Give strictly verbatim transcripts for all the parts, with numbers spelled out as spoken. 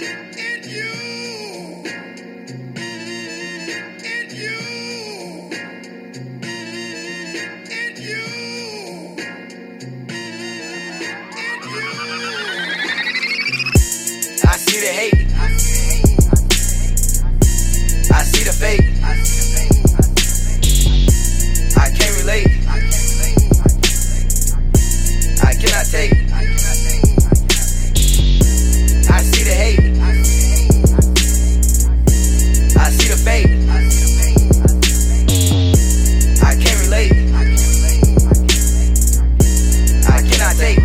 I see the hate, I see the fake, I can't relate, I cannot take. I see the hate, I see the fake, I can't relate, I cannot take.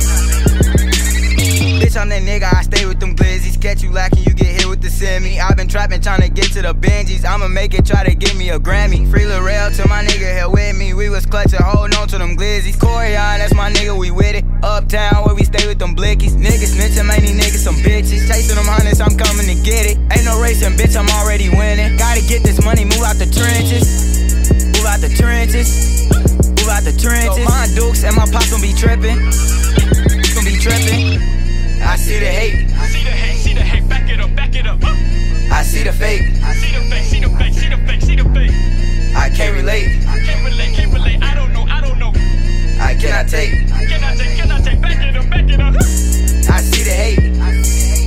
Bitch, I'm that nigga, I stay with them glizzies. Catch you lacking, you get hit with the semi. I've been trapping, tryna get to the Benjis. I'ma make it, try to give me a Grammy. Free Lil Rel to my nigga here with me. We was clutching, holding on to them glizzies. Corian, that's my nigga, we with it. Uptown, where we stay with them blickies. Niggas snitching, man, these niggas some bitches. Chasing them hundreds, I'm coming to get it. Ain't no racing, bitch, I'm already winning. Gotta get this money, move out the trenches. Move out the trenches. Move out the trenches. So my dukes and my pops gon' be tripping. Gon' be tripping. I see the hate. I see the hate, see the hate, back it up, back it up. Uh. I see the fake. I see the fake, see the fake, see the fake, see the fake. I can't relate. I can't relate, can't relate. I don't know, I don't know. I cannot take. I cannot take, cannot take. Back it up, back it up. I see the hate. I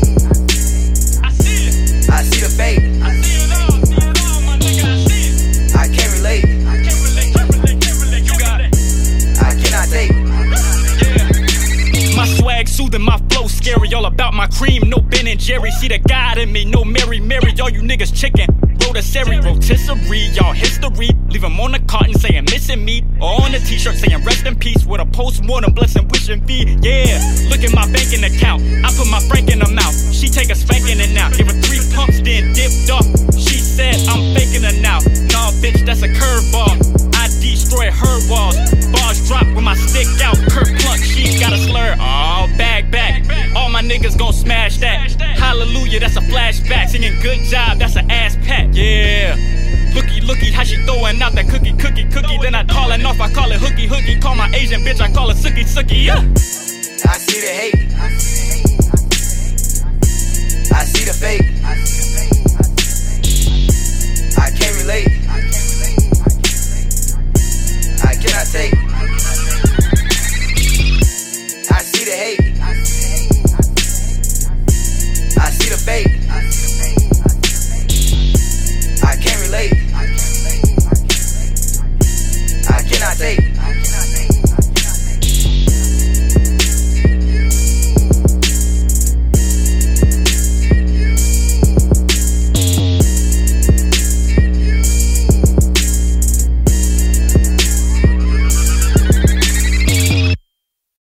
see it. I see the fake. I see it all, see it all, my nigga. I see it. I can't relate. I can't relate, can't relate, can't relate. You got it. I cannot take. Yeah. My swag soothing, my flow scary. All about my cream, no Ben and Jerry. See the God in me, no Mary Mary. All you niggas chicken. Rotisserie, rotisserie, y'all history. Leave them on the carton saying missing me. Or on the t-shirt saying rest in peace. With a post-mortem blessing, wishing fee. Yeah, look at my banking account. I put my frank in her mouth. She take a spanking and now. Give her three pumps, then dipped off. She said I'm faking her now. Nah, bitch, that's a curveball. I destroy her walls. Bars drop with my stick out. Kurt Plunk, she got a slur. Oh, bag back. All my niggas gon' smash that. Hallelujah, that's a flashback. Singing good job, that's an ass pat. Yeah. Looky, looky, how she throwing out that cookie, cookie, cookie. Then I calling off, I call it hooky, hooky. Call my Asian bitch, I call it sookie, sookie. Yeah. I see the hate.